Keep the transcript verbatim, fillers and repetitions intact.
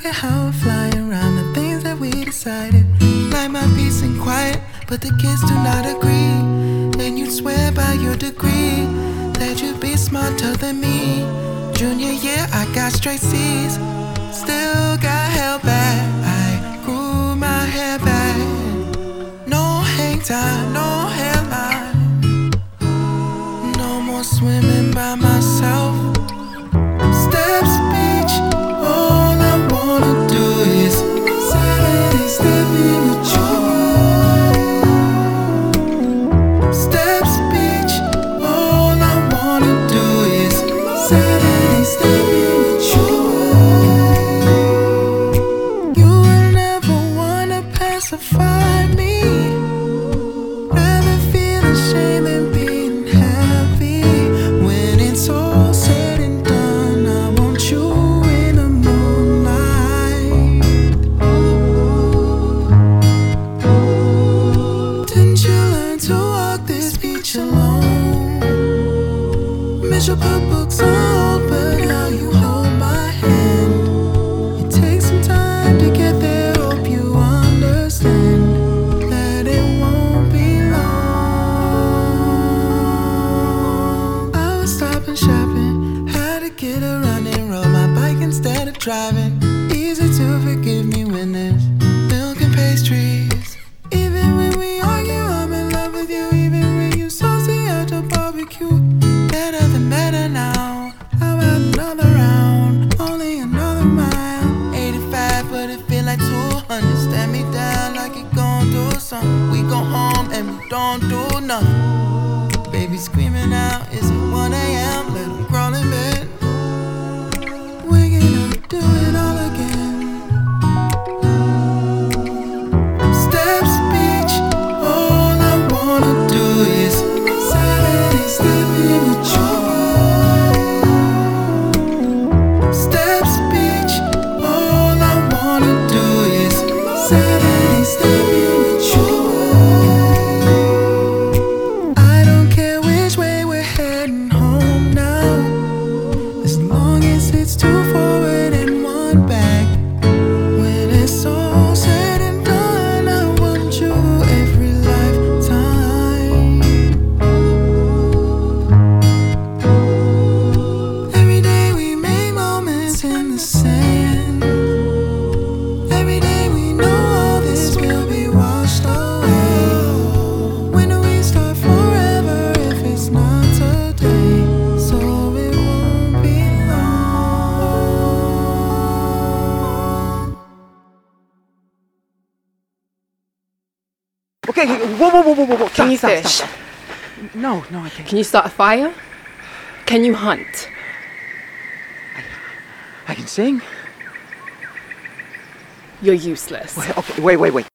at how we're flying around the things that we decided. Like my peace and quiet, but the kids do not agree. And you'd swear by your degree that you'd be smarter than me. Junior year, I got straight C's, still got held back. I grew my hair back. No hang time, no hairline. No more swimming by myself. Steps beach, all I wanna do is Saturday stepping with you. Steps beach, all I wanna do is Saturday stepping with you. You will never wanna pacify me. Rather feel ashamed than being happy. When it's all said and done, I want you in the moonlight. Didn't you learn to walk this beach alone? Miss you put books on hold, but now you hold my hand. It takes some time to get there, hope you understand that it won't be long. I was stopping shopping, had to get a running, rode my bike instead of driving. Easy to forgive me when there's milk and pastries. Even when we argue, I'm in love with you. Even when you saucy at the barbecue. Better than better now. How about another round? Only another mile. eighty-five, but it feel like two hundred. Stand me down like you gon' do something. We go home and we don't do nothing. Baby screaming out, is it one a.m.? Let him crawl in bed. We're gonna do it all again. Steps beach, all I wanna do is Saturday stepping with you. Steps beach, all I wanna do is Saturday stepping with you. I don't care which way we're heading home now, as long as it's two forward and one back. When it's all said and done, I want you every lifetime. Every day we make moments in the sand. Every day we know all this will be washed away. When do we start forever if it's not today? So it won't be long. Okay, whoa, whoa, whoa, whoa, whoa, whoa. Can Stop, you stop, fish? stop, stop. No, no, I can't. Can you start a fire? Can you hunt? I can sing. You're useless. Wait, okay, wait, wait, wait.